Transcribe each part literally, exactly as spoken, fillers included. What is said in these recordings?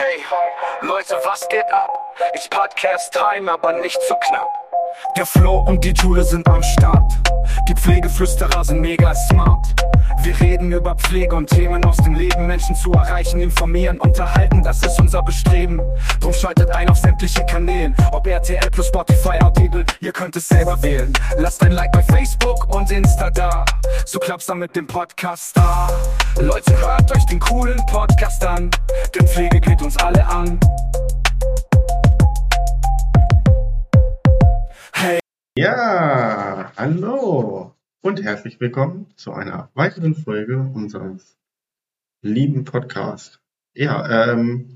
Hey, Leute, was geht ab? It's Podcast Time, aber nicht zu knapp. Der Flo und die Jude sind am Start. Die Pflegeflüsterer sind mega smart. Wir reden über Pflege und Themen aus dem Leben. Menschen zu erreichen, informieren, unterhalten, das ist unser Bestreben. Drum schaltet ein auf sämtliche Kanälen, ob R T L plus Spotify, Audible, ihr könnt es selber wählen. Lasst ein Like bei Facebook und Insta da, so klappt's dann mit dem Podcast da. Leute, hört euch den coolen Podcast an, denn Pflege geht uns alle an. Hey. Ja, hallo und herzlich willkommen zu einer weiteren Folge unseres lieben Podcasts. Ja, ähm,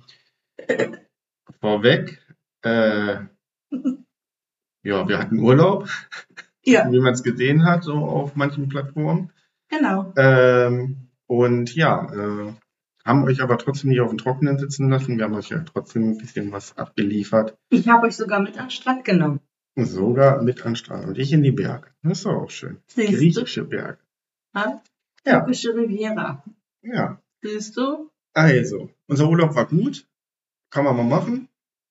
vorweg, äh, ja, wir hatten Urlaub, Ja, wie man es gesehen hat, so auf manchen Plattformen. genau. Ähm, und ja, äh, haben euch aber trotzdem nicht auf dem Trockenen sitzen lassen. Wir haben euch ja trotzdem ein bisschen was abgeliefert. Ich habe euch sogar mit an den Strand genommen. Sogar mit an Strand und ich in die Berge. Das ist doch auch schön. Siehst du? Griechische Berge. Ha? Ja. Türkische Riviera. Ja, Siehst du? also, unser Urlaub war gut. Kann man mal machen.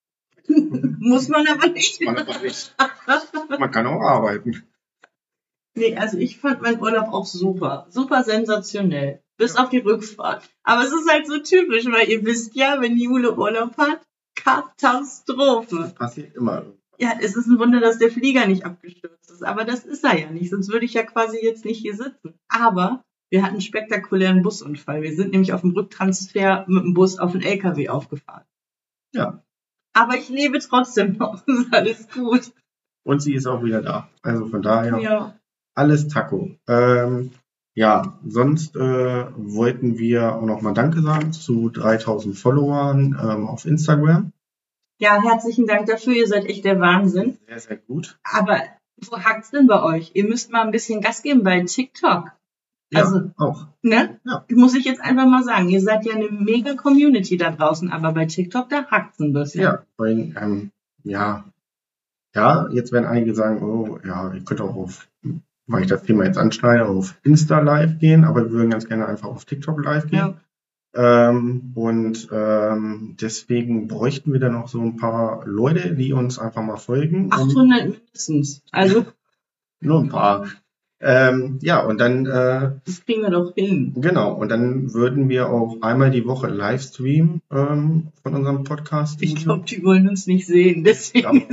Muss man aber nicht. Man, aber nicht. Man kann auch arbeiten. Nee, also ich fand meinen Urlaub auch super. Super sensationell. Bis auf die Rückfahrt. Aber es ist halt so typisch, weil ihr wisst ja, wenn Jule Urlaub hat, Katastrophe. Passiert immer. Ja, es ist ein Wunder, dass der Flieger nicht abgestürzt ist. Aber das ist er ja nicht. Sonst würde ich ja quasi jetzt nicht hier sitzen. Aber wir hatten einen spektakulären Busunfall. Wir sind nämlich auf dem Rücktransfer mit dem Bus auf den L K W aufgefahren. Ja. Aber ich lebe trotzdem noch. Ist alles gut. Und sie ist auch wieder da. Also von daher, Ja. alles Taco. Ähm, ja, sonst äh, wollten wir auch nochmal Danke sagen zu dreitausend Followern ähm, auf Instagram. Ja, herzlichen Dank dafür. Ihr seid echt der Wahnsinn. Sehr, sehr gut. Aber wo hakt's denn bei euch? Ihr müsst mal ein bisschen Gas geben bei TikTok. Ja, Also, auch. ne? Ja. Muss ich jetzt einfach mal sagen. Ihr seid ja eine mega Community da draußen, aber bei TikTok, da hackt's ein bisschen. Ja, weil, ähm, ja, ja, jetzt werden einige sagen, oh, ja, ihr könnt auch auf, weil ich das Thema jetzt anschneide, auf Insta live gehen, aber wir würden ganz gerne einfach auf TikTok live gehen. Ja. Ähm, und ähm, deswegen bräuchten wir dann noch so ein paar Leute, die uns einfach mal folgen. Und achthundert mindestens. Also, nur ein paar. Ähm, ja, und dann, äh, das kriegen wir doch hin. genau, und dann würden wir auch einmal die Woche live streamen ähm, von unserem Podcast. Ich glaube, die wollen uns nicht sehen. Deswegen.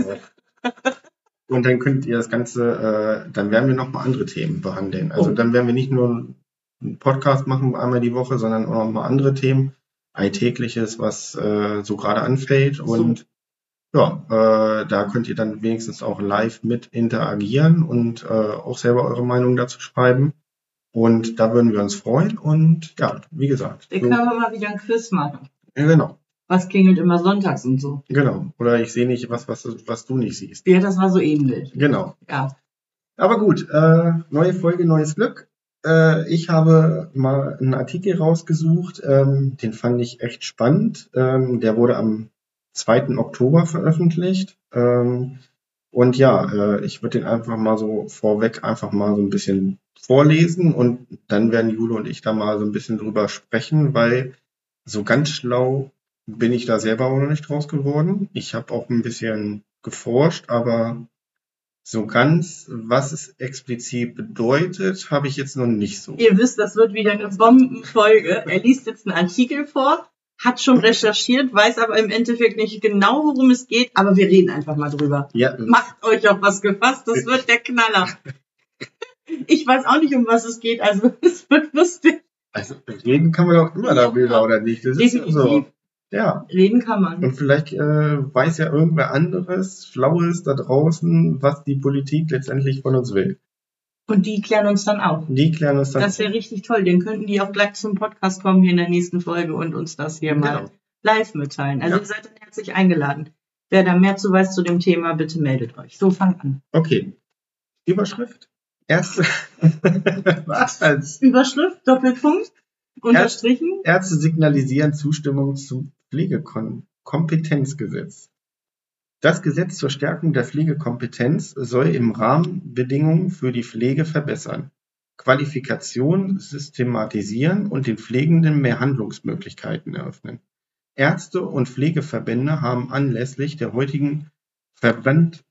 Und dann könnt ihr das Ganze, äh, dann werden wir nochmal andere Themen behandeln. Also Oh. dann werden wir nicht nur einen Podcast machen einmal die Woche, sondern auch nochmal andere Themen, Alltägliches, was äh, so gerade anfällt. Und ja, äh, da könnt ihr dann wenigstens auch live mit interagieren und äh, auch selber eure Meinung dazu schreiben. Und da würden wir uns freuen. Und ja, wie gesagt. Da So, können wir mal wieder ein Quiz machen. ja, genau, Was klingelt immer sonntags und so. genau. Oder ich sehe nicht was, was, was du nicht siehst. Ja, das war so ähnlich. Genau. Ja. Aber gut, äh, neue Folge, neues Glück. Äh, ich habe mal einen Artikel rausgesucht, ähm, den fand ich echt spannend. Ähm, der wurde am zweiten Oktober veröffentlicht. Ähm, und ja, äh, ich würde den einfach mal so vorweg einfach mal so ein bisschen vorlesen und dann werden Jule und ich da mal so ein bisschen drüber sprechen, weil so ganz schlau bin ich da selber auch noch nicht draus geworden. Ich habe auch ein bisschen geforscht, aber so ganz, was es explizit bedeutet, habe ich jetzt noch nicht so. Ihr wisst, das wird wieder eine Bombenfolge. Er liest jetzt einen Artikel vor, hat schon recherchiert, weiß aber im Endeffekt nicht genau, worum es geht, aber wir reden einfach mal drüber. Ja, Macht euch auf was gefasst, das wird der Knaller. Ich weiß auch nicht, um was es geht, also es wird lustig. also reden kann man doch immer darüber, oder nicht? Das ist ja so. Definitiv. Ja. Reden kann man. Und vielleicht äh, weiß ja irgendwer anderes, Schlaues da draußen, was die Politik letztendlich von uns will. Und die klären uns dann auf. Die klären uns dann. Das wäre richtig toll. Den könnten die auch gleich zum Podcast kommen hier in der nächsten Folge und uns das hier mal Genau. live mitteilen. Also Ja. ihr seid dann herzlich eingeladen. Wer da mehr zu weiß zu dem Thema, bitte meldet euch. So, fang an. Okay. Überschrift. Erste. Was? Überschrift, Doppelpunkt, unterstrichen. Ärzte signalisieren Zustimmung zum Pflegekompetenzgesetz. Das Gesetz zur Stärkung der Pflegekompetenz soll im Rahmenbedingungen für die Pflege verbessern, Qualifikation systematisieren und den Pflegenden mehr Handlungsmöglichkeiten eröffnen. Ärzte und Pflegeverbände haben anlässlich der heutigen Verband,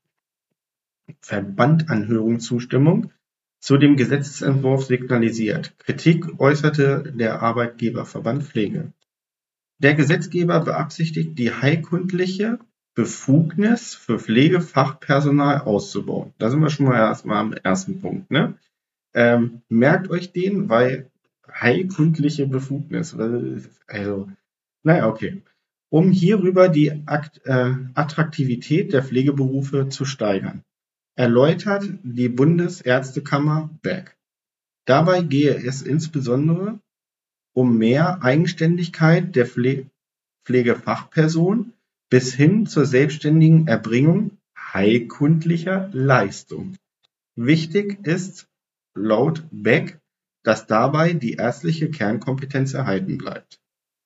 Verbandanhörung Zustimmung zu dem Gesetzentwurf signalisiert. Kritik äußerte der Arbeitgeberverband Pflege. Der Gesetzgeber beabsichtigt, die heilkundliche Befugnis für Pflegefachpersonal auszubauen. Da sind wir schon mal erstmal am ersten Punkt. Ne? Ähm, merkt euch den, weil heilkundliche Befugnis, also, naja, okay. Um hierüber die Akt, äh, Attraktivität der Pflegeberufe zu steigern, erläutert die Bundesärztekammer Beck. Dabei gehe es insbesondere um mehr Eigenständigkeit der Pfle- Pflegefachperson bis hin zur selbstständigen Erbringung heilkundlicher Leistung. Wichtig ist laut Beck, dass dabei die ärztliche Kernkompetenz erhalten bleibt.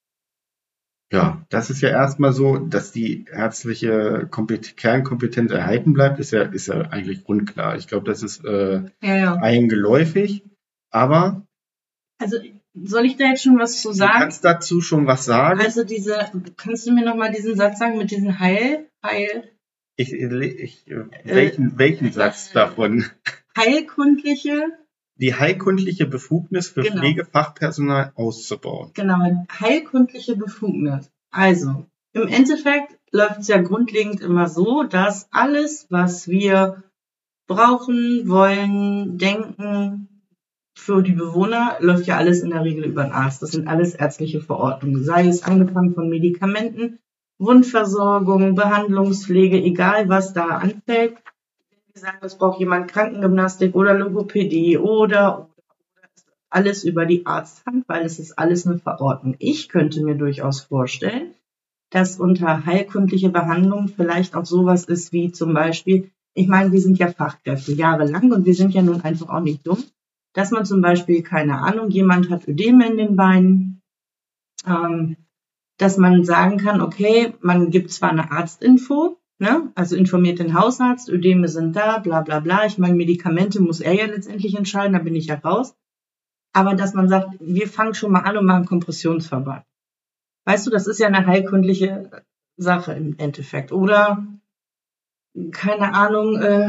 Ja, das ist ja erstmal so, dass die ärztliche Kompet- Kernkompetenz erhalten bleibt, ist ja, ist ja eigentlich grundklar. Ich glaube, das ist äh, Ja, ja. allen geläufig, aber Also soll ich da jetzt schon was zu du sagen? kannst dazu schon was sagen. Also diese, kannst du mir nochmal diesen Satz sagen mit diesen Heil, Heil, Ich, ich, welchen, welchen Satz davon? heilkundliche, Die heilkundliche Befugnis für Genau. Pflegefachpersonal auszubauen. genau, heilkundliche Befugnis. Also, im Endeffekt läuft es ja grundlegend immer so, dass alles, was wir brauchen, wollen, denken, für die Bewohner, läuft ja alles in der Regel über den Arzt. Das sind alles ärztliche Verordnungen. Sei es angefangen von Medikamenten, Wundversorgung, Behandlungspflege, egal was da anfällt. Wir sagen, das braucht jemand Krankengymnastik oder Logopädie oder, oder, oder alles über die Arzthand, weil es ist alles eine Verordnung. Ich könnte mir durchaus vorstellen, dass unter heilkundliche Behandlung vielleicht auch sowas ist wie zum Beispiel, ich meine, wir sind ja Fachkräfte jahrelang und wir sind ja nun einfach auch nicht dumm, dass man zum Beispiel, keine Ahnung, jemand hat Ödeme in den Beinen, ähm, dass man sagen kann, okay, man gibt zwar eine Arztinfo, ne, also informiert den Hausarzt, Ödeme sind da, bla bla bla. Ich meine, Medikamente muss er ja letztendlich entscheiden, da bin ich ja raus. Aber dass man sagt, wir fangen schon mal an und machen Kompressionsverband. Weißt du, das ist ja eine heilkundliche Sache im Endeffekt. Oder, keine Ahnung, äh,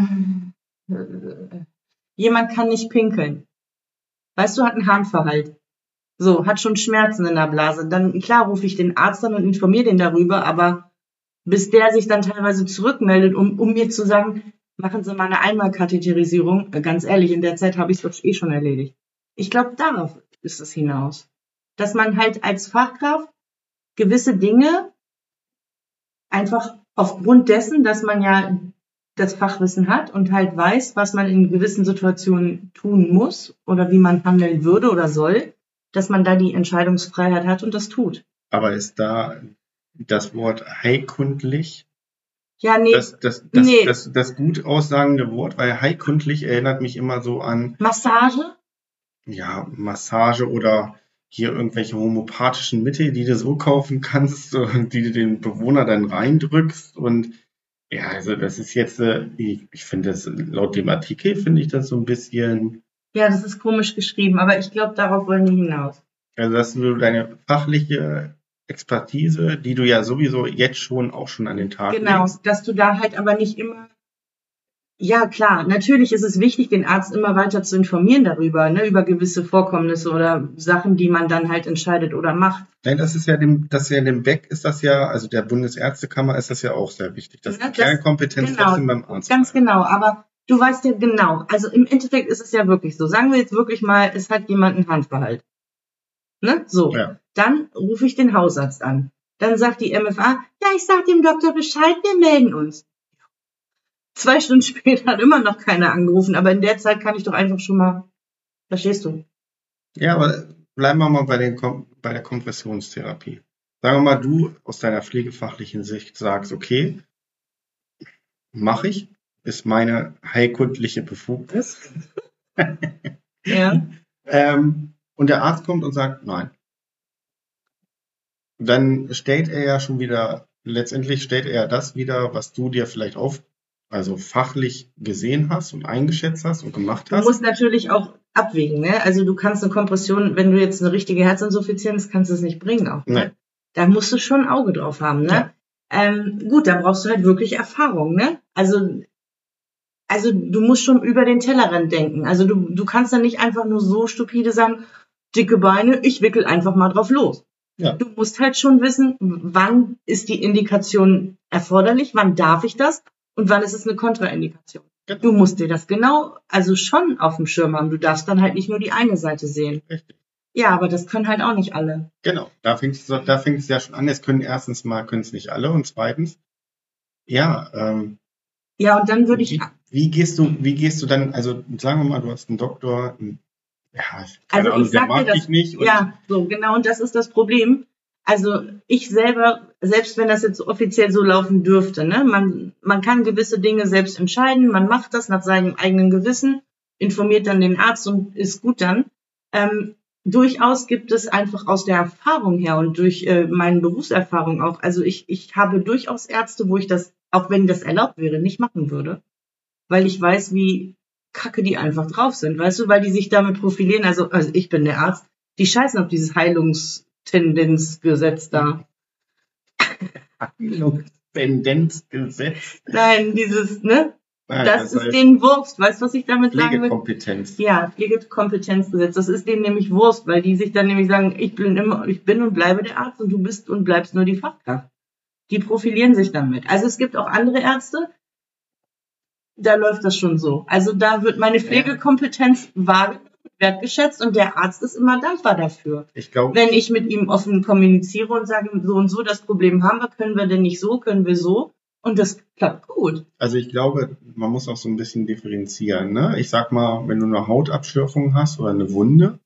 äh, jemand kann nicht pinkeln. Weißt du, hat einen Harnverhalt. So, hat schon Schmerzen in der Blase. Dann, klar, rufe ich den Arzt an und informiere den darüber, aber bis der sich dann teilweise zurückmeldet, um, um mir zu sagen, machen Sie mal eine Einmalkatheterisierung. Äh, Ganz ehrlich, in der Zeit habe ich es eh schon erledigt. Ich glaube, darauf ist es hinaus. Dass man halt als Fachkraft gewisse Dinge einfach aufgrund dessen, dass man ja das Fachwissen hat und halt weiß, was man in gewissen Situationen tun muss oder wie man handeln würde oder soll, dass man da die Entscheidungsfreiheit hat und das tut. Aber ist da das Wort heilkundlich Ja, nee, das, das, das, nee. das, das gut aussagende Wort? Weil heilkundlich erinnert mich immer so an Massage? ja, Massage oder hier irgendwelche homöopathischen Mittel, die du so kaufen kannst, so, die du den Bewohner dann reindrückst. Und ja, also das ist jetzt, äh, ich, ich finde das, laut dem Artikel finde ich das so ein bisschen, Ja, das ist komisch geschrieben, aber ich glaube, darauf wollen wir hinaus. also dass du deine fachliche Expertise, die du ja sowieso jetzt schon auch schon an den Tag Genau, legst. dass du da halt aber nicht immer. Ja, klar, natürlich ist es wichtig, den Arzt immer weiter zu informieren darüber, ne, über gewisse Vorkommnisse oder Sachen, die man dann halt entscheidet oder macht. Nein, das ist ja dem, das ist ja dem Beck ist das ja, also der Bundesärztekammer ist das ja auch sehr wichtig, dass Ja, die das- Kernkompetenz genau, trotzdem beim Arzt Ganz bleibt. genau, aber du weißt ja genau, also im Endeffekt ist es ja wirklich so. Sagen wir jetzt wirklich mal, es hat jemand einen Handverhalt. Ne? So, Ja. dann rufe ich den Hausarzt an. Dann sagt die M F A, ja, ich sag dem Doktor Bescheid, wir melden uns. Zwei Stunden später hat immer noch keiner angerufen, aber in der Zeit kann ich doch einfach schon mal, verstehst du? Ja, aber bleiben wir mal bei, den Kom bei der Kompressionstherapie. Sagen wir mal, du aus deiner pflegefachlichen Sicht sagst, okay, mache ich, ist meine heilkundliche Befugnis. Ja. ähm, und der Arzt kommt und sagt, nein. Dann stellt er ja schon wieder, letztendlich stellt er ja das wieder, was du dir vielleicht auf, also fachlich gesehen hast und eingeschätzt hast und gemacht Du hast. musst natürlich auch abwägen, ne? Also du kannst eine Kompression, wenn du jetzt eine richtige Herzinsuffizienz, kannst du es nicht bringen auch. Ne? Nee. Da musst du schon ein Auge drauf haben, ne? Ja. Ähm, gut, da brauchst du halt wirklich Erfahrung, ne? Also, also du musst schon über den Tellerrand denken. Also du, du kannst dann nicht einfach nur so stupide sagen, dicke Beine, ich wickel einfach mal drauf los. Ja. Du musst halt schon wissen, wann ist die Indikation erforderlich, wann darf ich das und wann ist es eine Kontraindikation. Genau. Du musst dir das genau, also schon auf dem Schirm haben. Du darfst dann halt nicht nur die eine Seite sehen. Richtig. Ja, aber das können halt auch nicht alle. Genau, da fängt es da fängt es ja schon an. Es können erstens mal können es nicht alle und zweitens, ja, ähm, Ja, und dann würde ich, wie, wie gehst du, wie gehst du dann, also sagen wir mal, du hast einen Doktor, einen, ja, keine also Ahnung, ich der sag dir mag das, dich nicht. Und ja, so genau, und das ist das Problem. Also ich selber, selbst wenn das jetzt offiziell so laufen dürfte, ne, man, man kann gewisse Dinge selbst entscheiden, man macht das nach seinem eigenen Gewissen, informiert dann den Arzt und ist gut dann. Ähm, durchaus gibt es einfach aus der Erfahrung her und durch äh, meine Berufserfahrung auch, also ich, ich habe durchaus Ärzte, wo ich das, auch wenn das erlaubt wäre, nicht machen würde, weil ich weiß, wie kacke die einfach drauf sind, weißt du, weil die sich damit profilieren, also, also ich bin der Arzt, die scheißen auf dieses Heilungstendenzgesetz da. Heilungstendenzgesetz. Nein, dieses, ne? Nein, Das, das ist denen Wurst, weißt du, was ich damit sagen will? Pflegekompetenz. Ja, Pflegekompetenzgesetz, das ist denen nämlich Wurst, weil die sich dann nämlich sagen, ich bin immer, ich bin und bleibe der Arzt und du bist und bleibst nur die Fachkraft. Die profilieren sich damit. Also es gibt auch andere Ärzte, da läuft das schon so. Also da wird meine Pflegekompetenz wahrgenommen, wertgeschätzt und der Arzt ist immer dankbar dafür. Ich glaube, Wenn ich mit ihm offen kommuniziere und sage, so und so, das Problem haben wir, können wir denn nicht so, können wir so. Und das klappt gut. also ich glaube, man muss auch so ein bisschen differenzieren, ne? Ich sag mal, wenn du eine Hautabschürfung hast oder eine Wunde,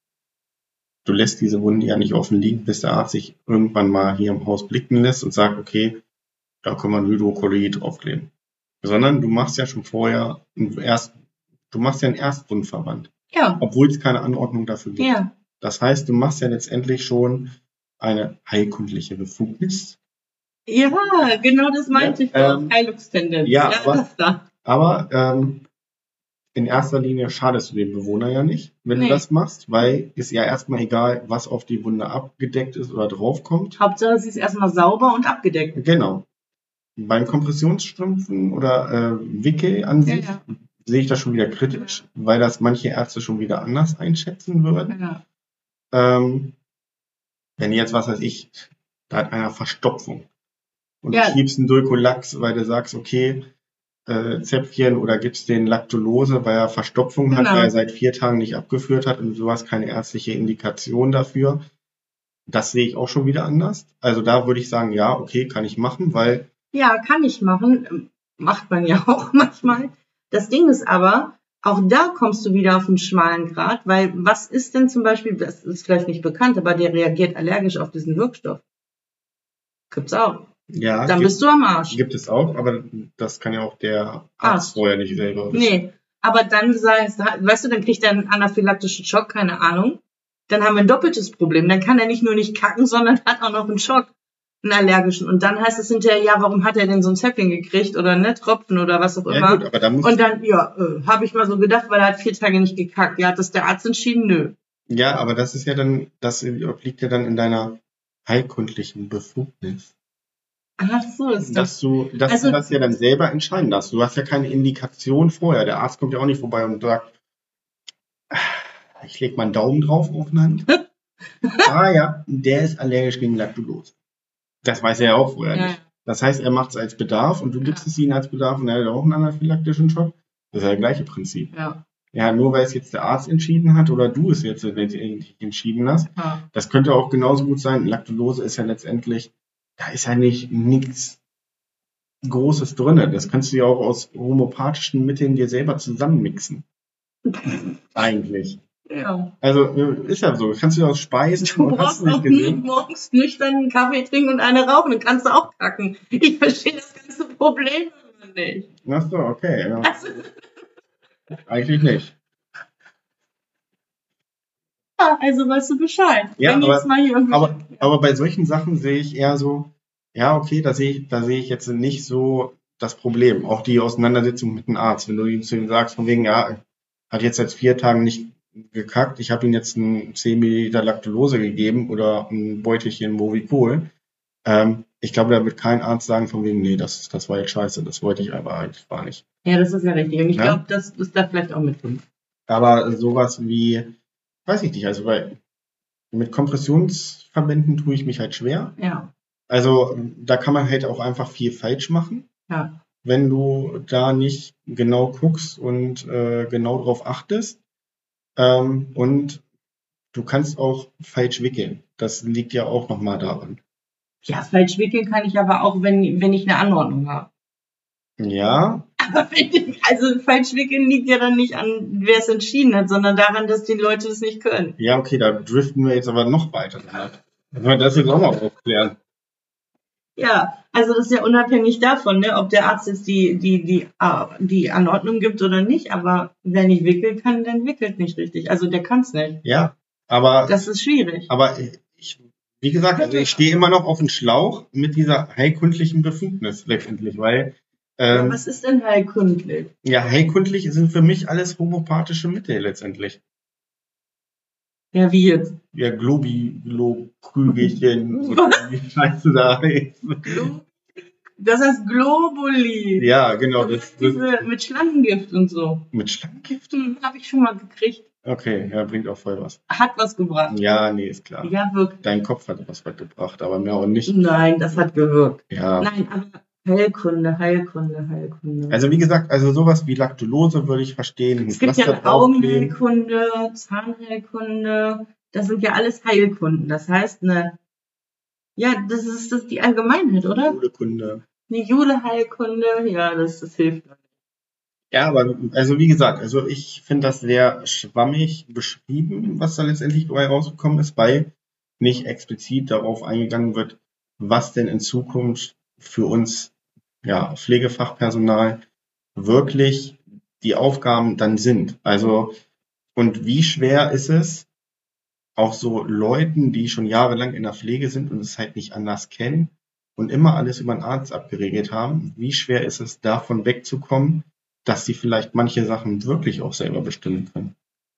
du lässt diese Wunde ja nicht offen liegen, bis der Arzt sich irgendwann mal hier im Haus blicken lässt und sagt, okay, da können wir ein Hydrocolloid draufkleben. Sondern du machst ja schon vorher einen Erst, du machst ja einen Erstwundverband, Ja, obwohl es keine Anordnung dafür gibt. ja, Das heißt, du machst ja letztendlich schon eine heilkundliche Befugnis. ja, genau das meinte ich Ja, doch. ähm, Heilungstendenz. ja, aber- das da. Aber ähm, in erster Linie schadest du dem Bewohner ja nicht, wenn Nee. du das machst, weil ist ja erstmal egal, was auf die Wunde abgedeckt ist oder draufkommt. Hauptsache, sie ist erstmal sauber und abgedeckt. Genau. Beim Kompressionsstrümpfen oder äh, Wickel an Ja, sich ja. sehe ich das schon wieder kritisch, weil das manche Ärzte schon wieder anders einschätzen würden. Ja. Ähm, wenn jetzt, was weiß ich, da hat einer Verstopfung und Ja. du schiebst einen Dulcolax, weil du sagst, okay, äh, Zäpfchen oder gibst den Lactulose, weil er Verstopfung hat, Genau. weil er seit vier Tagen nicht abgeführt hat und du hast keine ärztliche Indikation dafür. Das sehe ich auch schon wieder anders. Also da würde ich sagen, ja, okay, kann ich machen, weil Ja, kann ich machen. Macht man ja auch manchmal. Das Ding ist aber, auch da kommst du wieder auf einen schmalen Grat, weil was ist denn zum Beispiel, das ist vielleicht nicht bekannt, aber der reagiert allergisch auf diesen Wirkstoff. Gibt's auch. ja, Dann gibt, bist du am Arsch. gibt es auch, aber das kann ja auch der Arzt Arzt. vorher nicht selber wissen. Nee, aber dann sei es, weißt du, dann kriegt er einen anaphylaktischen Schock, keine Ahnung. Dann haben wir ein doppeltes Problem. Dann kann er nicht nur nicht kacken, sondern hat auch noch einen Schock, einen allergischen. Und dann heißt es hinterher, ja, warum hat er denn so ein Zäpfchen gekriegt oder ne, Tropfen oder was auch Ja immer. gut, aber da muss Und dann, ja, äh, habe ich mal so gedacht, weil er hat vier Tage nicht gekackt. Ja, hat das der Arzt entschieden? Nö. ja, aber das ist ja dann, das obliegt ja dann in deiner heilkundlichen Befugnis. Ach so, ist das. Dass du, dass Also- du das ja dann selber entscheiden darfst. Du hast ja keine Indikation vorher. Der Arzt kommt ja auch nicht vorbei und sagt, "Ah, ich leg mal einen Daumen drauf auf eine Hand. ah ja, der ist allergisch gegen Lactulose. Das weiß er ja auch vorher Ja, nicht. Das heißt, er macht es als Bedarf und du gibst Ja. es ihm als Bedarf und er hat auch einen anaphylaktischen Schock. Das ist ja das gleiche Prinzip. ja, Ja, nur weil es jetzt der Arzt entschieden hat oder du es jetzt letztendlich entschieden hast, ja. das könnte auch genauso gut sein. Laktulose ist ja letztendlich, da ist ja nicht nichts Großes drinne. Das kannst du ja auch aus homöopathischen Mitteln dir selber zusammenmixen. Eigentlich. Ja. Also äh, ist ja so. Kannst du ja aus Speisen Du und hast brauchst du nicht auch nie gesehen. morgens nüchtern einen Kaffee trinken und eine rauchen, dann kannst du auch kacken. Ich verstehe das ganze Problem immer nicht. Ach so, okay. Ja. Also, Eigentlich nicht. ja, also weißt du Bescheid. Ja, Wenn aber- jetzt mal hier irgendwelche- Aber, aber bei solchen Sachen sehe ich eher so, ja, okay, da sehe ich, da sehe ich jetzt nicht so das Problem. Auch die Auseinandersetzung mit dem Arzt. Wenn du ihm zu ihm sagst, von wegen, ja, hat jetzt seit vier Tagen nicht gekackt, ich habe ihm jetzt ein zehn Milliliter Lactulose gegeben oder ein Beutelchen Movicol, Ähm, ich glaube, da wird kein Arzt sagen von wegen, nee, das, das war jetzt scheiße, das wollte ich aber eigentlich gar nicht. Ja, das ist ja richtig. Und ich Ja? glaube, das ist da vielleicht auch mit drin. Aber sowas wie, weiß ich nicht, also weil mit Kompressionsverbänden tue ich mich halt schwer. Ja, Also da kann man halt auch einfach viel falsch machen, ja. wenn du da nicht genau guckst und äh, genau drauf achtest. Ähm, und du kannst auch falsch wickeln. Das liegt ja auch nochmal daran. Ja, falsch wickeln kann ich aber auch, wenn, wenn ich eine Anordnung habe. Ja, Aber wenn ich, also falsch wickeln liegt ja dann nicht an, wer es entschieden hat, sondern daran, dass die Leute es nicht können. ja, okay, da driften wir jetzt aber noch weiter. Wenn wir das jetzt auch mal aufklären. Ja, also das ist ja unabhängig davon, ne, ob der Arzt jetzt die, die, die, äh, die Anordnung gibt oder nicht, aber wer nicht wickeln kann, dann wickelt nicht richtig. Also der kann es nicht. Ja, aber, Das ist schwierig. aber ich, wie gesagt, also ich stehe immer noch auf dem Schlauch mit dieser heilkundlichen Befugnis letztendlich, weil Ja, ähm, was ist denn heilkundlich? ja, heilkundlich sind für mich alles homöopathische Mittel letztendlich. Ja, wie jetzt? Ja, Globi, Glob-Krügelchen oder wie heißt du da? Glo- Das heißt Globuli. Ja, genau, Das das, ist das diese mit Schlangengift und so. mit Schlangengift? Hm, habe ich schon mal gekriegt. Okay, ja, bringt auch voll was. Hat was gebracht. Ja, nee, ist klar. Ja, wirklich. Dein Kopf hat was gebracht, aber mehr auch nicht. Nein, das hat gewirkt. Ja. Nein, aber Heilkunde, Heilkunde, Heilkunde. Also wie gesagt, also sowas wie Laktulose würde ich verstehen. ein Es gibt Pflaster ja draufkleben. Augenheilkunde, Zahnheilkunde, das sind ja alles Heilkunden. Das heißt, eine, ja, das ist, das ist die Allgemeinheit, oder? Julekunde. Eine Juleheilkunde, ja, das, das hilft. Ja, aber also wie gesagt, also ich finde das sehr schwammig beschrieben, was da letztendlich dabei rausgekommen ist, weil nicht explizit darauf eingegangen wird, was denn in Zukunft für uns ja, Pflegefachpersonal wirklich die Aufgaben dann sind. Also und wie schwer ist es, auch so Leuten, die schon jahrelang in der Pflege sind und es halt nicht anders kennen und immer alles über einen Arzt abgeregelt haben, wie schwer ist es, davon wegzukommen, dass sie vielleicht manche Sachen wirklich auch selber bestimmen können.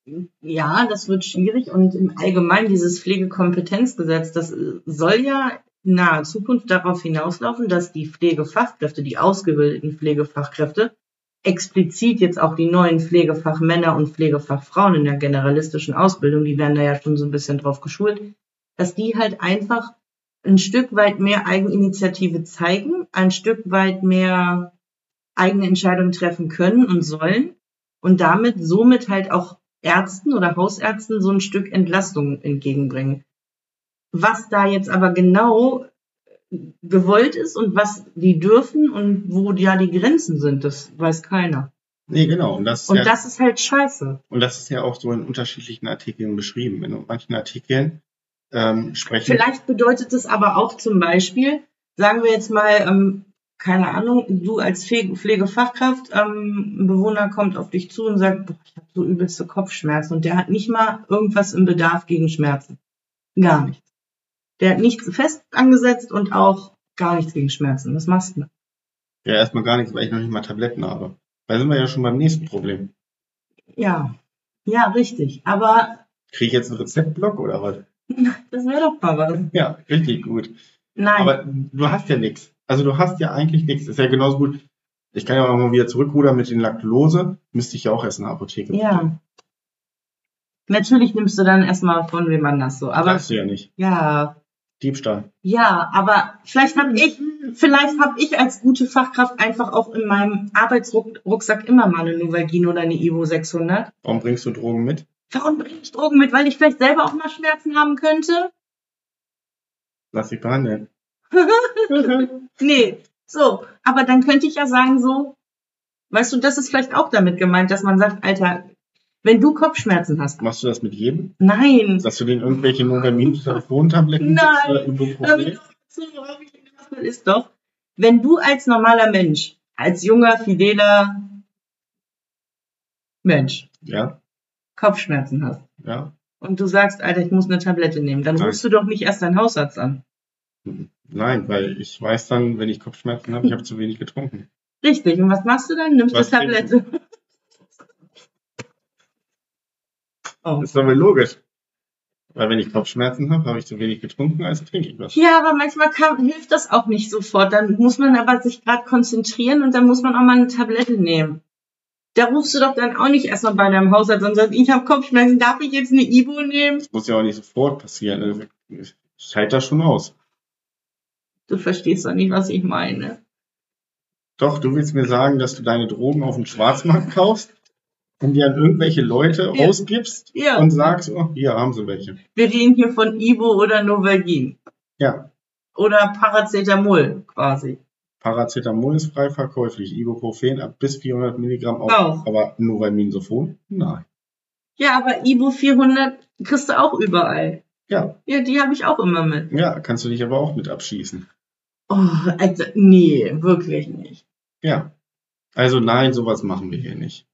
Ja, das wird schwierig und im Allgemeinen dieses Pflegekompetenzgesetz, das soll ja in naher Zukunft darauf hinauslaufen, dass die Pflegefachkräfte, die ausgebildeten Pflegefachkräfte, explizit jetzt auch die neuen Pflegefachmänner und Pflegefachfrauen in der generalistischen Ausbildung, die werden da ja schon so ein bisschen drauf geschult, dass die halt einfach ein Stück weit mehr Eigeninitiative zeigen, ein Stück weit mehr eigene Entscheidungen treffen können und sollen und damit somit halt auch Ärzten oder Hausärzten so ein Stück Entlastung entgegenbringen. Was da jetzt aber genau gewollt ist und was die dürfen und wo ja die Grenzen sind, das weiß keiner. Nee, genau. Und das, ist Und ja, das ist halt scheiße. und das ist ja auch so in unterschiedlichen Artikeln beschrieben. In manchen Artikeln ähm, sprechen. Vielleicht bedeutet es aber auch zum Beispiel, sagen wir jetzt mal, ähm, keine Ahnung, du als Pflege- Pflegefachkraft, ähm, ein Bewohner kommt auf dich zu und sagt, boah, ich habe so übelste Kopfschmerzen und der hat nicht mal irgendwas im Bedarf gegen Schmerzen. Gar nichts. Der hat nichts fest angesetzt und auch gar nichts gegen Schmerzen. Was machst du? Ja, erstmal gar nichts, weil ich noch nicht mal Tabletten habe. Da sind wir ja schon beim nächsten Problem. Ja, ja, richtig. Aber Kriege ich jetzt einen Rezeptblock oder was? das wäre doch mal was. Ja, richtig gut. Nein. Aber du hast ja nichts. Also du hast ja eigentlich nichts. Ist ja genauso gut. Ich kann ja auch mal wieder zurückrudern mit den Laktulose. Müsste ich ja auch erst in der Apotheke. Ja. Natürlich nimmst du dann erstmal von wem anders so. Aber Darfst du ja nicht. ja, Diebstahl. ja, aber vielleicht habe ich, vielleicht habe ich als gute Fachkraft einfach auch in meinem Arbeitsrucksack immer mal eine Novalgin oder eine Ivo sechshundert. Warum bringst du Drogen mit? Warum bringe ich Drogen mit? Weil ich vielleicht selber auch mal Schmerzen haben könnte? Lass dich behandeln. Nee, so. Aber dann könnte ich ja sagen so, weißt du, das ist vielleicht auch damit gemeint, dass man sagt, Alter, wenn du Kopfschmerzen hast. Machst du das mit jedem? Nein. Dass du denen irgendwelche Novamin-Telefontabletten Nein. gibst oder Ibuprofen? Das ist doch, wenn du als normaler Mensch, als junger, fideler Mensch Ja, Kopfschmerzen hast ja. und du sagst, Alter, ich muss eine Tablette nehmen, dann Nein. rufst du doch nicht erst deinen Hausarzt an. Nein, weil ich weiß dann, wenn ich Kopfschmerzen habe, ich habe zu wenig getrunken. Richtig, und was machst du dann? Nimmst Was du Tablette. Oh. Das ist doch mal logisch. Weil wenn ich Kopfschmerzen habe, habe ich zu wenig getrunken, also trinke ich was. Ja, aber manchmal kann, hilft das auch nicht sofort. Dann muss man aber sich gerade konzentrieren und dann muss man auch mal eine Tablette nehmen. Da rufst du doch dann auch nicht erstmal bei deinem Hausarzt und sagst, ich habe Kopfschmerzen, darf ich jetzt eine Ibo nehmen? Das muss ja auch nicht sofort passieren. Also, ich schalte das schon aus. Du verstehst doch nicht, was ich meine. Doch, du willst mir sagen, dass du deine Drogen auf dem Schwarzmarkt kaufst und die an irgendwelche Leute Ja. ausgibst Ja. und sagst, oh, hier haben sie welche. Wir reden hier von Ibo oder Novalgin. Ja, Oder Paracetamol quasi. Paracetamol ist frei verkäuflich, Ibuprofen ab bis vierhundert Milligramm auch. Auch. Aber Novalmisophon? Nein. Ja, aber Ibo vierhundert kriegst du auch überall. Ja, Ja, die habe ich auch immer mit. ja, kannst du dich aber auch mit abschießen. Oh, also, nee, wirklich nicht. Ja. Also nein, sowas machen wir hier nicht.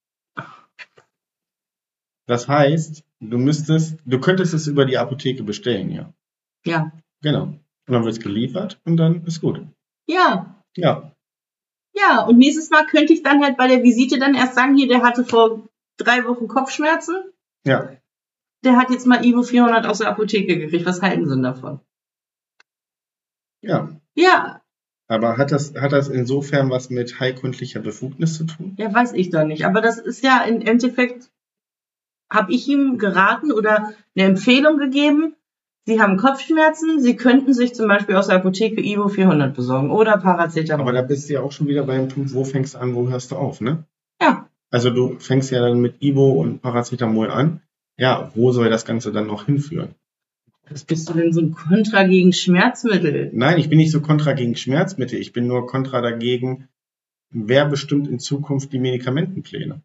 Das heißt, du müsstest, du könntest es über die Apotheke bestellen, ja. Ja. Genau. Und dann wird es geliefert und dann ist gut. Ja. Ja. Ja, und nächstes Mal könnte ich dann halt bei der Visite dann erst sagen, hier, der hatte vor drei Wochen Kopfschmerzen. Ja. Der hat jetzt mal Ibo vierhundert aus der Apotheke gekriegt. Was halten Sie denn davon? Ja. Ja, Aber hat das, hat das insofern was mit heilkundlicher Befugnis zu tun? ja, weiß ich doch nicht. Aber das ist ja im Endeffekt, habe ich ihm geraten oder eine Empfehlung gegeben. Sie haben Kopfschmerzen, Sie könnten sich zum Beispiel aus der Apotheke Ibo vierhundert besorgen oder Paracetamol. Aber da bist du ja auch schon wieder bei dem Punkt, wo fängst du an, wo hörst du auf, ne? Ja. Also du fängst ja dann mit Ibo und Paracetamol an. Ja, wo soll das Ganze dann noch hinführen? Was bist du denn so ein Kontra gegen Schmerzmittel? Nein, ich bin nicht so kontra gegen Schmerzmittel. Ich bin nur kontra dagegen, wer bestimmt in Zukunft die Medikamentenpläne.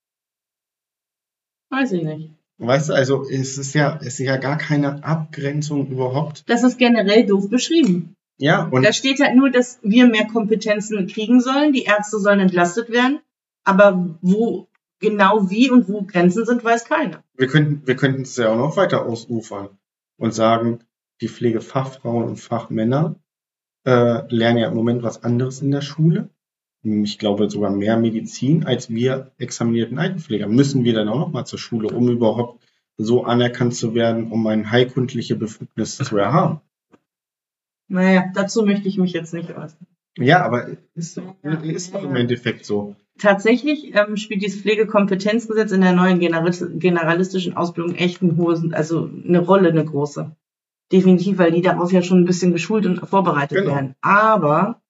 Weiß ich nicht. Weißt du, also es ist ja, es ist ja gar keine Abgrenzung überhaupt. Das ist generell doof beschrieben. Ja, und Da steht halt nur, dass wir mehr Kompetenzen kriegen sollen, die Ärzte sollen entlastet werden, aber wo genau wie und wo Grenzen sind, weiß keiner. wir könnten, wir könnten es ja auch noch weiter ausufern und sagen, die Pflegefachfrauen und Fachmänner äh, lernen ja im Moment was anderes in der Schule. Ich glaube sogar mehr Medizin als wir examinierten Altenpfleger. Müssen wir dann auch noch mal zur Schule, um überhaupt so anerkannt zu werden, um eine heilkundliche Befugnis zu erhaben? Naja, dazu möchte ich mich jetzt nicht äußern. Ja, aber ist, doch- Ja, ist doch ja, im ja. Endeffekt so. Tatsächlich ähm, spielt dieses Pflegekompetenzgesetz in der neuen general- generalistischen Ausbildung echt einen hohen, also eine Rolle, eine große. Definitiv, weil die darauf ja schon ein bisschen geschult und vorbereitet Genau. werden. Aber,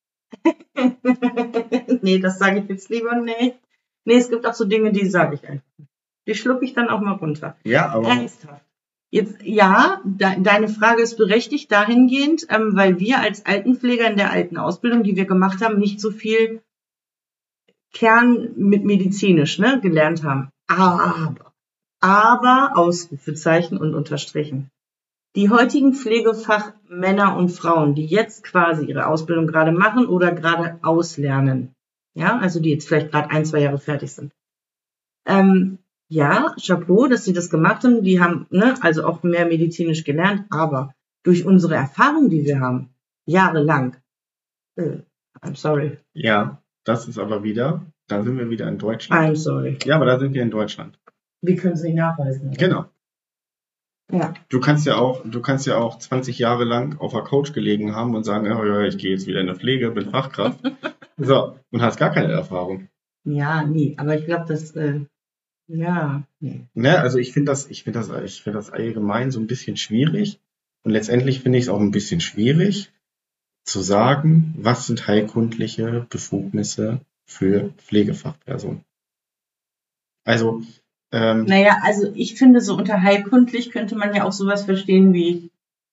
nee, das sage ich jetzt lieber nicht. Nee, es gibt auch so Dinge, die sage ich einfach nicht. Die schlucke ich dann auch mal runter. Ja, aber Ernsthaft. Jetzt, ja, de deine Frage ist berechtigt dahingehend, ähm, weil wir als Altenpfleger in der alten Ausbildung, die wir gemacht haben, nicht so viel Kern mit medizinisch ne, gelernt haben. Aber, aber, Ausrufezeichen und unterstrichen. Die heutigen Pflegefachmänner und Frauen, die jetzt quasi ihre Ausbildung gerade machen oder gerade auslernen, ja, also die jetzt vielleicht gerade ein, zwei Jahre fertig sind, ähm, ja, Chapeau, dass sie das gemacht haben. Die haben, ne, also auch mehr medizinisch gelernt, aber durch unsere Erfahrung, die wir haben, jahrelang, äh, I'm sorry, ja, das ist aber wieder, da sind wir wieder in Deutschland. I'm sorry. Ja, aber da sind wir in Deutschland. Wir können es nicht nachweisen. Genau. Ja. Du kannst ja auch, du kannst ja auch zwanzig Jahre lang auf der Couch gelegen haben und sagen, ja, ja, ich gehe jetzt wieder in der Pflege, bin Fachkraft. So, und hast gar keine Erfahrung. Ja, nee, aber ich glaube, dass, äh, ja, nee. Ne, also ich finde das, ich finde das, ich finde das allgemein so ein bisschen schwierig. Und letztendlich finde ich es auch ein bisschen schwierig zu sagen, was sind heilkundliche Befugnisse für Pflegefachpersonen. Also, ähm, Naja, also ich finde, so unter heilkundlich könnte man ja auch sowas verstehen wie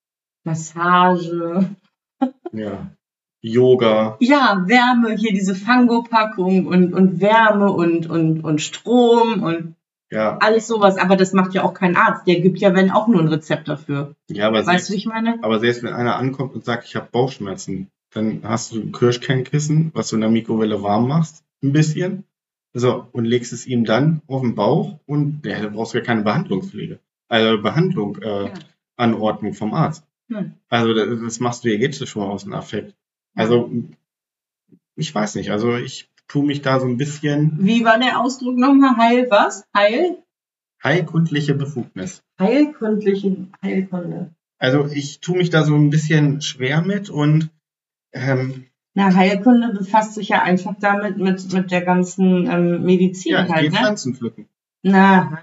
Massage. ja, Yoga, Ja, Wärme, hier diese Fango-Packung und, und Wärme und, und, und Strom und ja, alles sowas. Aber das macht ja auch kein Arzt. Der gibt ja, wenn, auch nur ein Rezept dafür. ja, aber Weißt du, selbst, wie ich meine? aber selbst wenn einer ankommt und sagt, ich habe Bauchschmerzen, dann hast du ein Kirschkernkissen, was du in der Mikrowelle warm machst, ein bisschen, so, und legst es ihm dann auf den Bauch und ja, da brauchst du ja keine Behandlungspflege, also Behandlung, äh, Ja. Anordnung vom Arzt. Hm. Also das, das machst du ja jetzt schon aus dem Affekt. Also ich weiß nicht, also ich tue mich da so ein bisschen, Wie war der Ausdruck nochmal? Heil was? Heil? Heilkundliche Befugnis. Heilkundliche Heilkunde. Also ich tue mich da so ein bisschen schwer mit und ähm, Na, Heilkunde befasst sich ja einfach damit, mit, mit der ganzen ähm, Medizin ja, ich halt, gehe ne? Pflanzen pflücken. Na,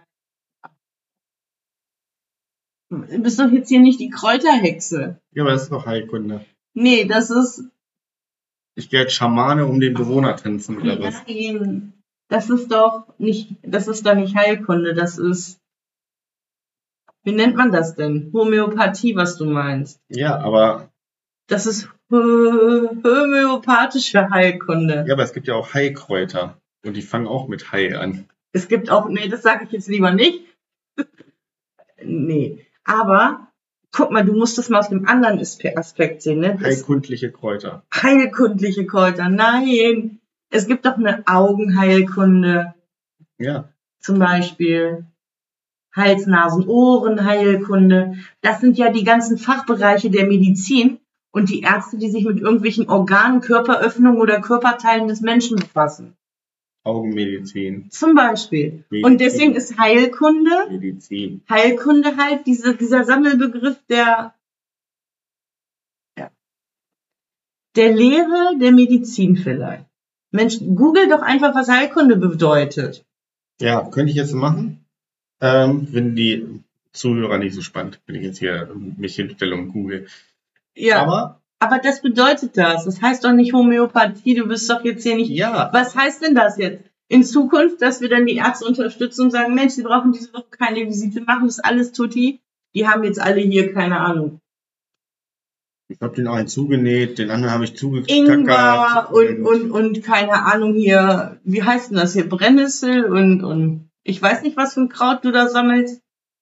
du bist doch jetzt hier nicht die Kräuterhexe. Ja, aber das ist doch Heilkunde. Nee, das ist, Ich gehe als Schamane um den Bewohner tanzen oder was? nein, das ist doch nicht, das ist doch nicht Heilkunde, das ist, wie nennt man das denn? Homöopathie, was du meinst. Ja, aber Das ist hö homöopathische Heilkunde. ja, aber es gibt ja auch Heilkräuter und die fangen auch mit Heil an. Es gibt auch, nee, das sage ich jetzt lieber nicht. Nee, aber guck mal, du musst das mal aus dem anderen Aspe- Aspekt sehen, ne? Das Heilkundliche Kräuter. heilkundliche Kräuter, nein. Es gibt doch eine Augenheilkunde, Ja, zum Beispiel Hals-, Nasen-, Ohrenheilkunde. Das sind ja die ganzen Fachbereiche der Medizin und die Ärzte, die sich mit irgendwelchen Organen, Körperöffnungen oder Körperteilen des Menschen befassen. Augenmedizin, Zum Beispiel. Medizin. Und deswegen ist Heilkunde, Medizin. Heilkunde halt diese, dieser Sammelbegriff der, ja, der Lehre der Medizin vielleicht. Mensch, google doch einfach, was Heilkunde bedeutet. Ja, könnte ich jetzt machen, ähm, wenn die Zuhörer nicht so spannend, wenn ich jetzt hier mich hinstelle und google. Ja, Aber aber das bedeutet das. Das heißt doch nicht Homöopathie, du bist doch jetzt hier nicht. ja, Was heißt denn das jetzt? In Zukunft, dass wir dann die Ärzte unterstützen und sagen, Mensch, sie brauchen diese Woche keine Visite machen, das ist alles tutti. Die haben jetzt alle hier, keine Ahnung, ich habe den einen zugenäht, den anderen habe ich Ingwer zugetackert. und, und, und keine Ahnung hier, wie heißt denn das hier, Brennnessel und, und ich weiß nicht, was für ein Kraut du da sammelst,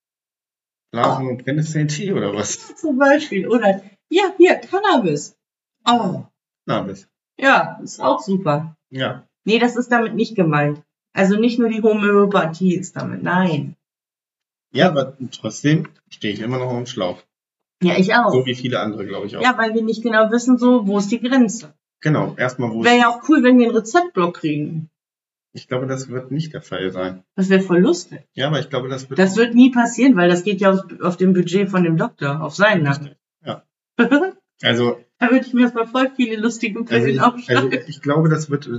Blasen und Brennnesseltee oder was? zum Beispiel. Oder, ja, hier, Cannabis. Oh, Na, bis. ja, ist auch super. Ja. Nee, das ist damit nicht gemeint. Also nicht nur die Homöopathie ist damit, nein. Ja, aber trotzdem stehe ich immer noch am Schlauch. Ja, ich auch. So wie viele andere, glaube ich auch. Ja, weil wir nicht genau wissen, so, wo ist die Grenze. Genau, erstmal wo Wäre es. ja auch cool, wenn wir einen Rezeptblock kriegen. Ich glaube, das wird nicht der Fall sein. Das wäre voll lustig. Ja, aber ich glaube, das wird. Das wird nie passieren, weil das geht ja auf, auf dem Budget von dem Doktor, auf seinen Nacken. Ja. Da Also, würde ich mir erstmal voll viele lustige also, Pläne ich, aufschreiben. also ich glaube, das wird.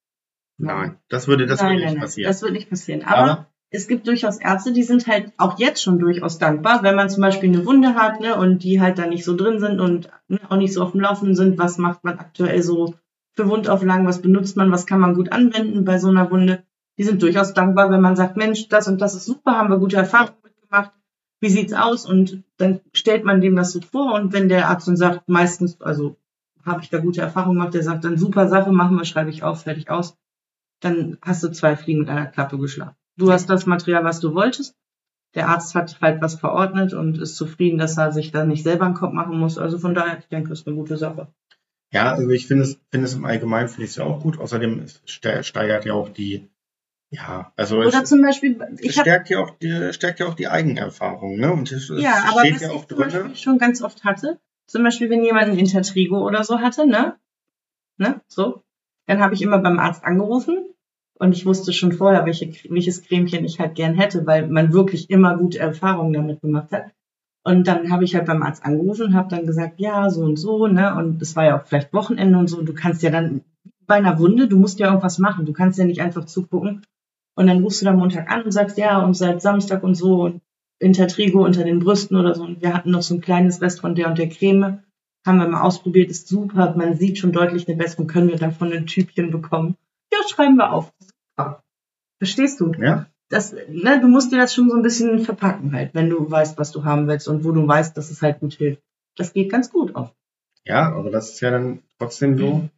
Nein, das würde, das nein, würde nein, nicht nein, passieren. das wird nicht passieren. Aber, Aber es gibt durchaus Ärzte, die sind halt auch jetzt schon durchaus dankbar, wenn man zum Beispiel eine Wunde hat, ne, und die halt da nicht so drin sind und ne, auch nicht so auf dem Laufenden sind, was macht man aktuell so für Wundauflagen, was benutzt man, was kann man gut anwenden bei so einer Wunde. Die sind durchaus dankbar, wenn man sagt, Mensch, das und das ist super, haben wir gute Erfahrungen mitgemacht. Wie sieht's aus? Und dann stellt man dem das so vor und wenn der Arzt dann sagt, meistens, also habe ich da gute Erfahrungen gemacht, der sagt dann, super Sache, machen wir, schreibe ich auf, fertig aus. Dann hast du zwei Fliegen mit einer Klappe geschlagen. Du hast das Material, was du wolltest. Der Arzt hat halt was verordnet und ist zufrieden, dass er sich da nicht selber einen Kopf machen muss. Also von daher, ich denke, das ist eine gute Sache. ja, also ich finde es, finde es im Allgemeinen finde ich es ja auch gut. Außerdem es ste- steigert ja auch die, ja, also Oder es, zum Beispiel, es ich habe stärkt ja auch die, stärkt ja auch die Eigenerfahrung, ne? Und es, es ja, aber steht was ja ich auch zum Beispiel drin. schon ganz oft hatte, zum Beispiel, wenn jemand ein Intertrigo oder so hatte, ne, ne, so, dann habe ich immer beim Arzt angerufen und ich wusste schon vorher, welche, welches Cremchen ich halt gern hätte, weil man wirklich immer gute Erfahrungen damit gemacht hat. Und dann habe ich halt beim Arzt angerufen und habe dann gesagt, ja, so und so, ne, und es war ja auch vielleicht Wochenende und so, und du kannst ja dann bei einer Wunde, du musst ja irgendwas machen, du kannst ja nicht einfach zugucken. Und dann rufst du dann Montag an und sagst, ja, und seit Samstag und so, und Intertrigo unter den Brüsten oder so. Und wir hatten noch so ein kleines Rest von der und der Creme. Haben wir mal ausprobiert, ist super. Man sieht schon deutlich eine Besserung. Können wir davon ein Tübchen bekommen? Ja, schreiben wir auf. Super. Verstehst du? Ja, Das, ne, du musst dir das schon so ein bisschen verpacken halt, wenn du weißt, was du haben willst und wo du weißt, dass es halt gut hilft. Das geht ganz gut auf. ja, aber das ist ja dann trotzdem so.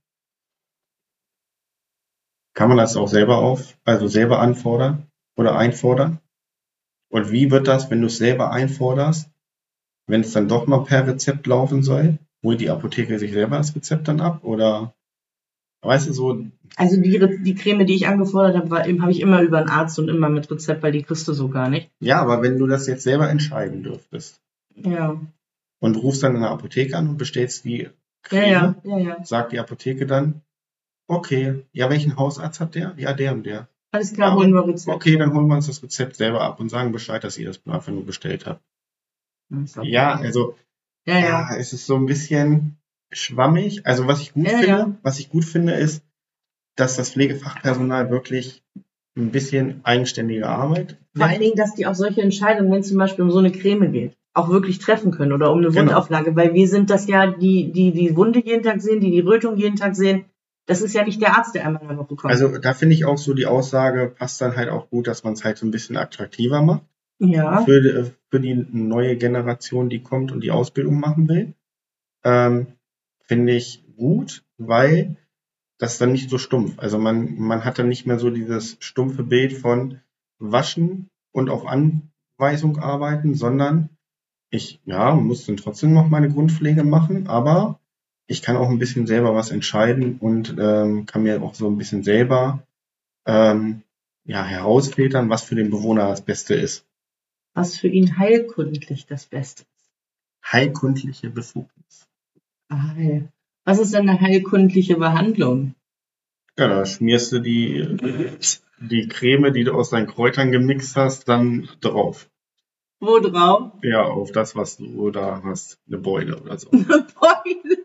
Kann man das auch selber auf, also selber anfordern oder einfordern? Und wie wird das, wenn du es selber einforderst, wenn es dann doch mal per Rezept laufen soll? Holt die Apotheke sich selber das Rezept dann ab? Oder, weißt du, so, Also die, Re- die Creme, die ich angefordert habe, war eben- habe ich immer über einen Arzt und immer mit Rezept, weil die kriegst du so gar nicht. ja, aber wenn du das jetzt selber entscheiden dürftest Ja. und rufst dann in der Apotheke an und bestellst die Ja, Creme, ja, ja, ja. sagt die Apotheke dann, okay, ja, welchen Hausarzt hat der? Ja, der und der. Alles klar, Ja, holen wir Rezept. Okay, dann holen wir uns das Rezept selber ab und sagen Bescheid, dass ihr das einfach nur bestellt habt. Okay. Ja, also Ja, ja. ja, es ist so ein bisschen schwammig. Also was ich gut Ja, finde, ja. was ich gut finde, ist, dass das Pflegefachpersonal wirklich ein bisschen eigenständige Arbeit Vor allen Dingen, dass die auch solche Entscheidungen, wenn es zum Beispiel um so eine Creme geht, auch wirklich treffen können oder um eine Genau. Wundauflage, weil wir sind das ja, die, die die Wunde jeden Tag sehen, die die Rötung jeden Tag sehen. Das ist ja nicht der Arzt, der einmal in der Woche kommt. Also da finde ich auch so, die Aussage passt dann halt auch gut, dass man es halt so ein bisschen attraktiver macht ja, für, für die neue Generation, die kommt und die Ausbildung machen will. Ähm, finde ich gut, weil das dann nicht so stumpf. Also man, man hat dann nicht mehr so dieses stumpfe Bild von waschen und auf Anweisung arbeiten, sondern ich, ja, muss dann trotzdem noch meine Grundpflege machen, aber ich kann auch ein bisschen selber was entscheiden und ähm, kann mir auch so ein bisschen selber ähm, ja, herausfiltern, was für den Bewohner das Beste ist. was für ihn heilkundlich das Beste ist. Heilkundliche Befugnis. Heil. Was ist denn eine heilkundliche Behandlung? Ja, da schmierst du die, die Creme, die du aus deinen Kräutern gemixt hast, dann drauf. Wo drauf? Ja, auf das, was du da hast. Eine Beule oder so. Eine Beule.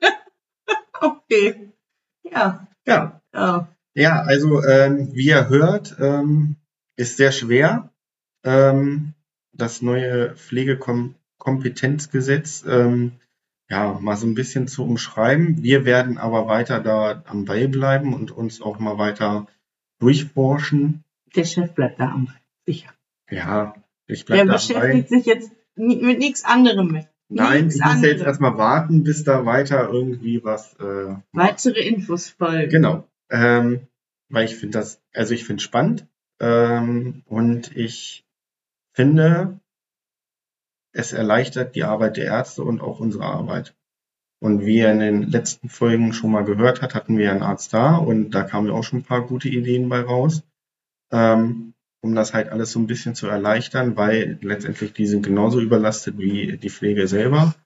Okay. Ja. Ja, Ja. ja, also ähm, wie ihr hört, ähm, ist sehr schwer. Ähm, das neue Pflegekompetenzgesetz ähm, ja, mal so ein bisschen zu umschreiben. Wir werden aber weiter da am Ball bleiben und uns auch mal weiter durchforschen. Der Chef bleibt da am Ball. Sicher. Ja, ich Der bleibe dabei. beschäftigt sich jetzt ni- mit nichts anderem mehr. Nein, Nichts ich muss ja jetzt anderem. erstmal warten, bis da weiter irgendwie was. Äh, Weitere Infos folgen. genau. Ähm, weil ich finde das, also ich finde es spannend ähm, und ich finde, es erleichtert die Arbeit der Ärzte und auch unsere Arbeit. Und wie ihr in den letzten Folgen schon mal gehört habt, hatten wir einen Arzt da und da kamen ja auch schon ein paar gute Ideen bei raus, ähm, um das halt alles so ein bisschen zu erleichtern, weil letztendlich die sind genauso überlastet wie die Pflege selber.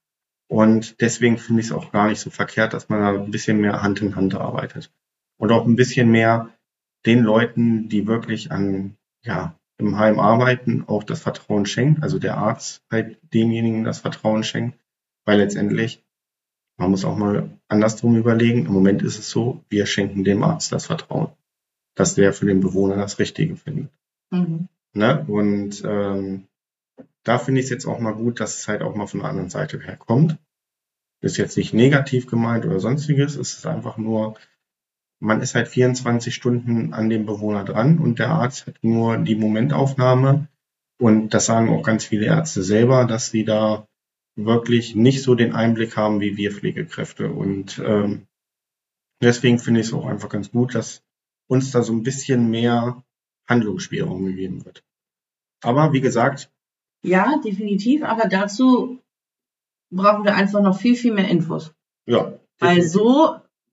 Und deswegen finde ich es auch gar nicht so verkehrt, dass man da ein bisschen mehr Hand in Hand arbeitet. Und auch ein bisschen mehr den Leuten, die wirklich an, ja, im Heim arbeiten, auch das Vertrauen schenkt. Also der Arzt halt demjenigen das Vertrauen schenkt, weil letztendlich, man muss auch mal andersrum überlegen, im Moment ist es so, wir schenken dem Arzt das Vertrauen, dass der für den Bewohner das Richtige findet. Mhm. Ne? Und ähm, da finde ich es jetzt auch mal gut, dass es halt auch mal von der anderen Seite her kommt. Ist jetzt nicht negativ gemeint oder sonstiges, es ist einfach nur, man ist halt vierundzwanzig Stunden an dem Bewohner dran und der Arzt hat nur die Momentaufnahme und das sagen auch ganz viele Ärzte selber, dass sie da wirklich nicht so den Einblick haben wie wir Pflegekräfte und ähm, deswegen finde ich es auch einfach ganz gut, dass uns da so ein bisschen mehr Handlungsspielraum gegeben wird. Aber wie gesagt, Ja, definitiv. Aber dazu brauchen wir einfach noch viel, viel mehr Infos. ja, Weil definitiv. so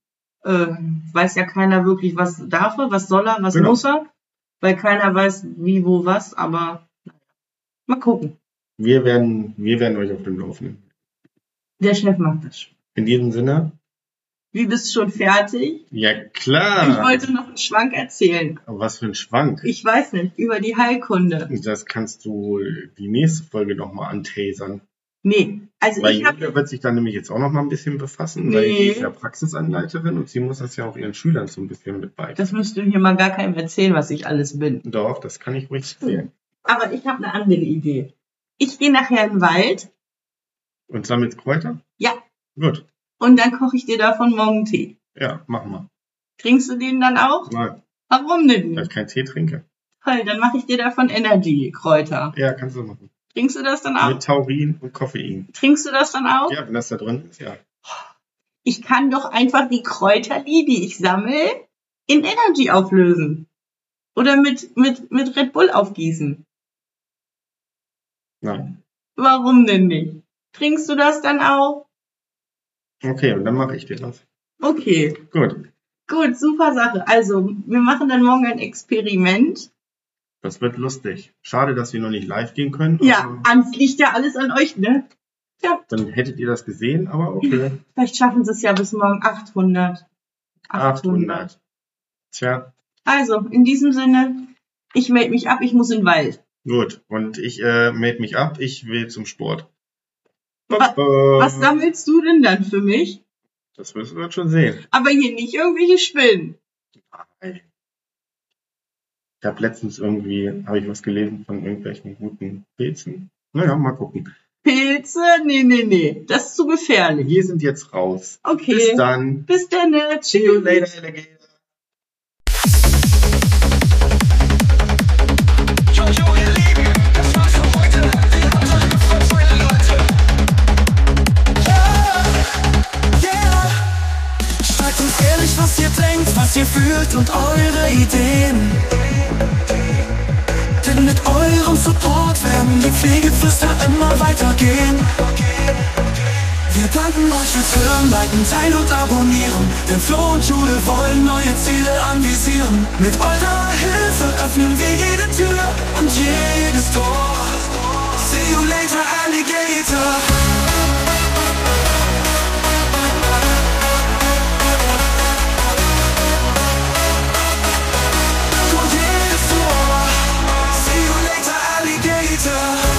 äh, weiß ja keiner wirklich, was darf er, was soll er, was Genau. muss er. Weil keiner weiß, wie, wo, was. Aber naja. Mal gucken. wir werden, wir werden euch auf dem Laufenden. Der Chef macht das schon. In diesem Sinne, Wie bist du schon fertig? ja klar. Ich wollte noch einen Schwank erzählen. Aber was für ein Schwank. Ich weiß nicht, über die Heilkunde. Das kannst du die nächste Folge nochmal antasern. Nee, also Weil ich habe Julia wird sich dann nämlich jetzt auch noch mal ein bisschen befassen, weil Nee. die ist ja Praxisanleiterin und sie muss das ja auch ihren Schülern so ein bisschen mit beibringen. Das müsst ihr hier mal gar keinem erzählen, was ich alles bin. Doch, das kann ich ruhig erzählen. Aber ich habe eine andere Idee. Ich gehe nachher in den Wald Und sammelst Kräuter? Ja. Gut. und dann koche ich dir davon morgen Tee. Ja, machen wir. Trinkst du den dann auch? Nein, Warum denn weil ich nicht? keinen Tee trinke. Toll, dann mache ich dir davon Energy-Kräuter. Ja, kannst du machen. Trinkst du das dann auch? Mit Taurin und Koffein. Trinkst du das dann auch? Ja, wenn das da drin ist, ja. Ich kann doch einfach die Kräuterli, die ich sammle, in Energy auflösen. Oder mit, mit, mit Red Bull aufgießen. Nein. Warum denn nicht? Trinkst du das dann auch? Okay, und dann mache ich dir das. Okay, Gut. gut, super Sache. Also, wir machen dann morgen ein Experiment. Das wird lustig. Schade, dass wir noch nicht live gehen können. Ja, aber ans liegt ja alles an euch, ne? Dann hättet ihr das gesehen, aber okay. Vielleicht schaffen sie es ja bis morgen achthundert. achthundert. Tja, Also, in diesem Sinne, Ich melde mich ab, ich muss in den Wald. Gut, und ich äh, melde mich ab, ich will zum Sport. Wa- Was sammelst du denn dann für mich? Das wirst du dann schon sehen. Aber hier nicht irgendwelche Spinnen. Ich habe letztens irgendwie, habe ich was gelesen von irgendwelchen guten Pilzen. Naja, mal gucken. Pilze? Nee, nee, nee. Das ist zu gefährlich. Wir sind jetzt raus. Okay. Bis dann. Bis dann. See you later, Alligator. Jojo, ihr Lieben, das war's für heute. Wir haben euch gefreut, meine Leute. Yeah, yeah. Schreibt uns ehrlich, was ihr denkt, was ihr fühlt und eure Ideen. Denn mit eurem Support werden die Pflegeflüster immer weitergehen. Wir danken euch fürs Hören, liken, teilen und abonnieren. Denn Flo und Jule wollen neue Ziele anvisieren. Mit eurer Hilfe öffnen wir jede Tür und jedes Tor. See you later, Alligator.